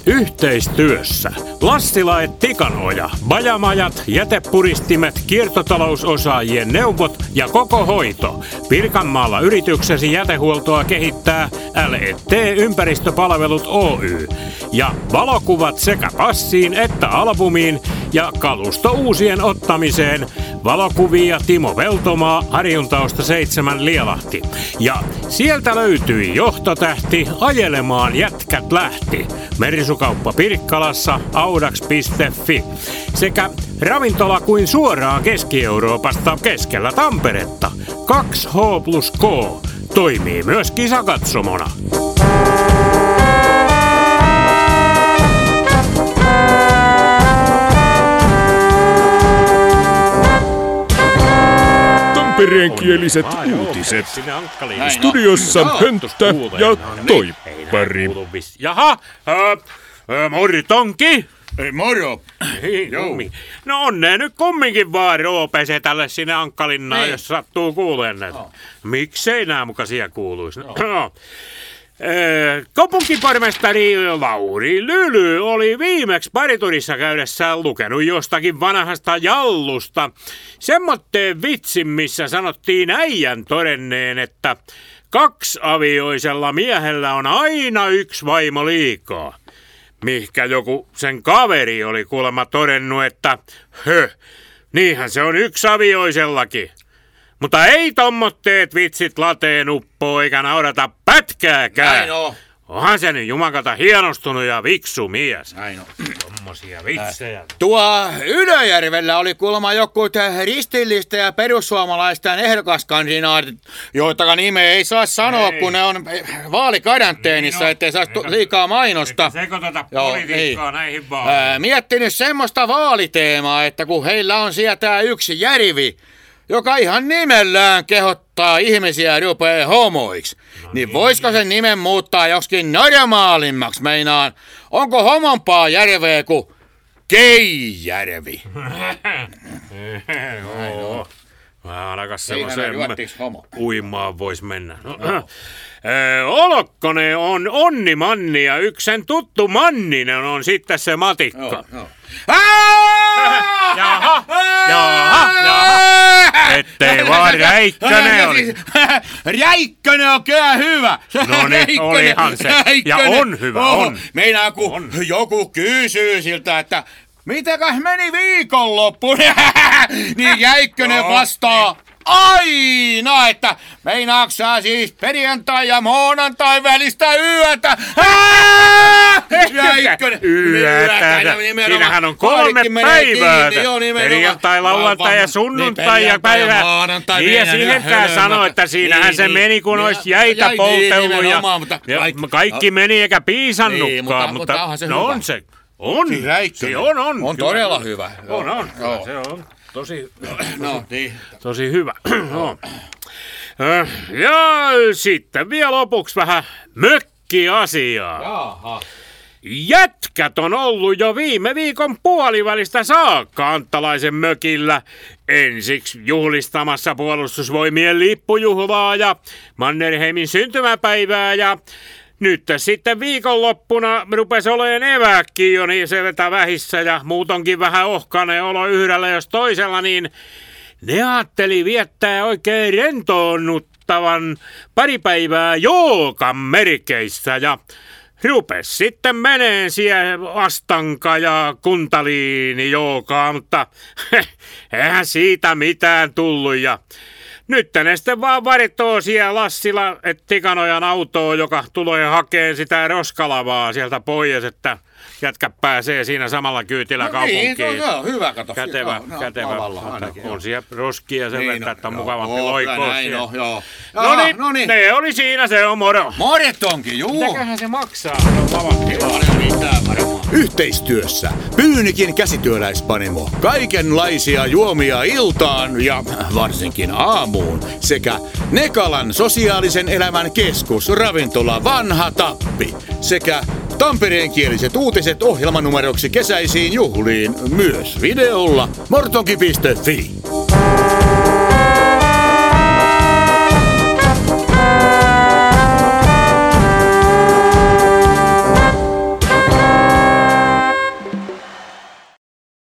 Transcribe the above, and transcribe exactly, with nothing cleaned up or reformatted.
Yhteistyössä Lassila et Tikanoja, Bajamajat, jätepuristimet, kiertotalousosaajien neuvot ja koko hoito. Pirkanmaalla yrityksesi jätehuoltoa kehittää L E T Ympäristöpalvelut Oy. Ja valokuvat sekä passiin että albumiin ja kalusto uusien ottamiseen. Valokuvia Timo Veltomaa, Harjuntaosta seitsemän Lielahti. Ja sieltä löytyi johtotähti, ajelemaan jätkät lähti. Merisukauppa Pirkkalassa, audax piste fi. Sekä ravintola kuin suoraan Keski-Euroopasta keskellä Tamperetta. kaksi H plus K. Toimii myös kisakatsomona. Tampereenkieliset uutiset. Studiossa Hönttä ja Toippari. Jaha, äh, mortonki. Ei moro. No onneen nyt kumminkin vaan roopese tälle sinne Ankkalinnaan, Ei. jos sattuu kuuleen näitä. No. Miksei nää mukaisia kuuluisi? No. No. Kaupunkipormestari Lauri Lyly oli viimeksi pariturissa käydessään lukenut jostakin vanhasta jallusta semmoitteen vitsin, missä sanottiin äijän todenneen, että kaksiavioisella miehellä on aina yksi vaimo liikaa. Mihkä joku sen kaveri oli kuulemma todennut, että hö, niinhän se on yksiavioisellakin. Mutta ei tommotteet vitsit lateen uppoo eikä naurata pätkääkään. Näin on. Onhan se nyt jumakata hienostunut ja viksu mies. Näin on. Tommosia vitsejä. Tuo Ylöjärvellä oli kuulemma joku ristillistä ja perussuomalaisten ehdokaskandinaatit, joita nimeä ei saa sanoa, ei. kun ne on vaalikaranteenissa, niin ettei saa liikaa mainosta. Että sekoiteta politiikkaa näihin vaan. Ää, miettinyt semmoista vaaliteemaa, että kun heillä on sieltä yksi järvi, joka ihan nimellään kehottaa ihmisiä rupee homoiksi, no niin, niin voisiko sen nimen muuttaa joskin normaalimmaksi meinaan? Onko homompaa järveä kuin Keijärvi? Joo. Vähän ainakaan semmoiseen uimaan vois mennä. No, no. Olokkonen on Onni Manni ja yksi sen tuttu Manninen on sitten se Matikka. Joo, joo. Jaha, jaha, jaha. Ettei vaan Räikkönen oli. Räikkönen on kyllä hyvä. No niin, olihan se. Ja on hyvä, on. Meinaa kun joku kysyy siltä, että mitäkäs meni viikonloppuun, niin Räikkönen vastaa aina, että meinaaks sä siis perjantai ja maanantai välistä yötä? Räikkönen. Yötä. Siinähän on kolme päivää. Perjantai, lauantai ja sunnuntai ja päivä. Niin ja siihen tää sanoi, että siinähän se meni, kun olisi jäitä poltellut ja kaikki meni eikä piisannutkaan. Mutta no on se. On. Se on, on. On todella hyvä. On, on. Se on. Tosi, no, niin. tosi hyvä. No. Ja sitten vielä lopuksi vähän mökkiasiaa. Jaha. Jätkät on ollut jo viime viikon puolivälistä saakka Anttalaisen mökillä. Ensiksi juhlistamassa puolustusvoimien lippujuhlaa ja Mannerheimin syntymäpäivää ja nyt sitten viikonloppuna rupesi olemaan evääkkiin jo, niin se vetää vähissä ja muutonkin vähän ohkainen olo yhdellä jos toisella, niin ne ajatteli viettää oikein rentoonnuttavan pari päivää joogan merkeissä ja rupesi sitten meneen siellä astanka ja kuntaliini joogaa, mutta eihän siitä mitään tullut ja nyt ne sitten vaan varitoo siellä Lassila et Tikanojan autoa, joka tulee hakeen sitä roskalavaa sieltä pois, että jätkä pääsee siinä samalla kyytillä no kaupunkiin. Niin, no, hyvä, kato. Kätevä, no, kätevä. No, aina, on siellä roskia sen niin, vettä, että on no, mukavampi no, loikkoa näin, siellä. No, joo. No niin, no niin, ne oli siinä, se on moro. Moret onkin, juu. Mitäköhän se maksaa? Yhteistyössä Pyynikin käsityöläispanimo. Kaikenlaisia juomia iltaan ja varsinkin aamuun. Sekä Nekalan sosiaalisen elämän keskus ravintola Vanha Tappi. Sekä tampereenkieliset uutiset ohjelmanumeroksi kesäisiin juhliin myös videolla mortonki piste fi.